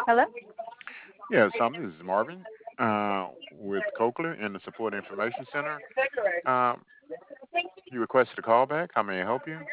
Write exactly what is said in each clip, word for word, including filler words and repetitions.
Hello? Yes, um, this is Marvin uh, with Cochlear in the Support Information Center. Um, you requested a call back. How may I help you?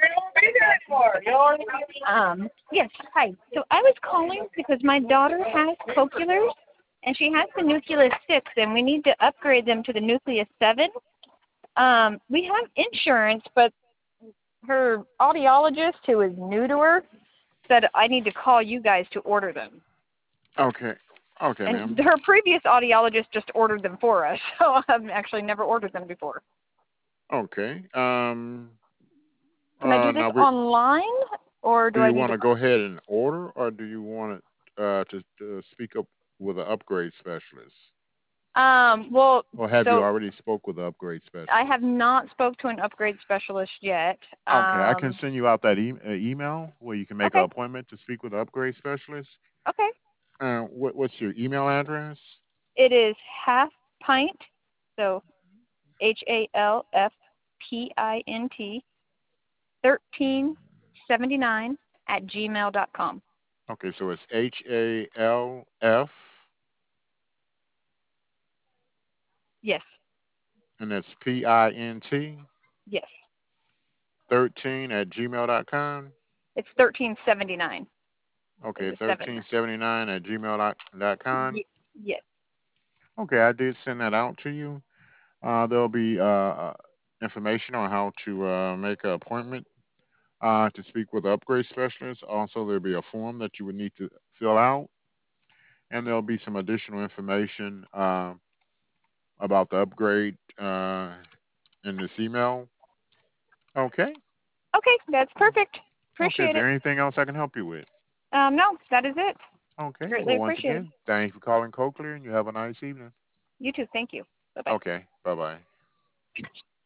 Um, yes, hi. So I was calling because my daughter has cochlears and she has the Nucleus six and we need to upgrade them to the Nucleus seven. Um, we have insurance, but her audiologist, who is new to her, said I need to call you guys to order them. Okay. Okay, And ma'am. her previous audiologist just ordered them for us, so I've actually never ordered them before. Okay. Um, Can I uh, do this now, we, online, or do do I you need want to? to go ahead and order, or do you want it, uh, to, to speak up with an upgrade specialist? Um, well, Or have you so already spoke with the upgrade I have specialist? not spoke to an upgrade specialist yet. Okay, I can Um, send you out that e- uh, email where you can make an okay, appointment to speak with the upgrade specialist. okay. Uh, what, what's your email address? It is half pint, so H A L F P I N T, thirteen seventy nine at gmail dot com. Okay, so it's H A L F Yes, and it's P I N T yes. thirteen at gmail dot com. It's thirteen seventy nine for Okay, the seven. thirteen seventy-nine at gmail dot dot com. Y- yes. Okay, I did send that out to you. Uh, there'll be uh, uh, information on how to uh, make an appointment uh, to speak with the upgrade specialist. Also, there'll be a form that you would need to fill out, and there'll be some additional information uh, about the upgrade uh, in this email. Okay. Okay, that's perfect. Okay, is Appreciate there it. anything else I can help you with? Um, no, that is it. Okay. Greatly Well, once appreciated. again, thank you for calling Cochlear, and you have a nice evening. You too. Thank you. Bye bye. Okay. Bye bye.